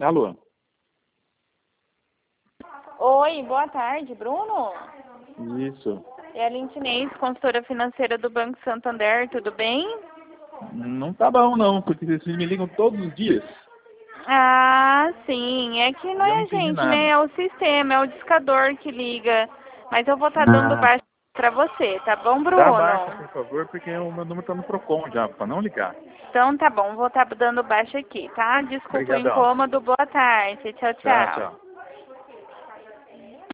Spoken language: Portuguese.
Alô? Oi, boa tarde, Bruno. Isso. É a Lintinês, consultora financeira do Banco Santander, tudo bem? Não tá bom não, porque vocês me ligam todos os dias. Ah, sim, é que não E eu é não a entendi gente, né? nada. É o sistema, é o discador que liga. Mas eu vou estar dando Ah, baixo pra você, tá bom, dá baixa, Bruno? por favor, porque o meu número tá no Procon já, pra não ligar. Então tá bom, vou estar dando baixo aqui, tá? Desculpa o Obrigadão. incômodo, boa tarde, tchau, Tchau, tchau. tchau.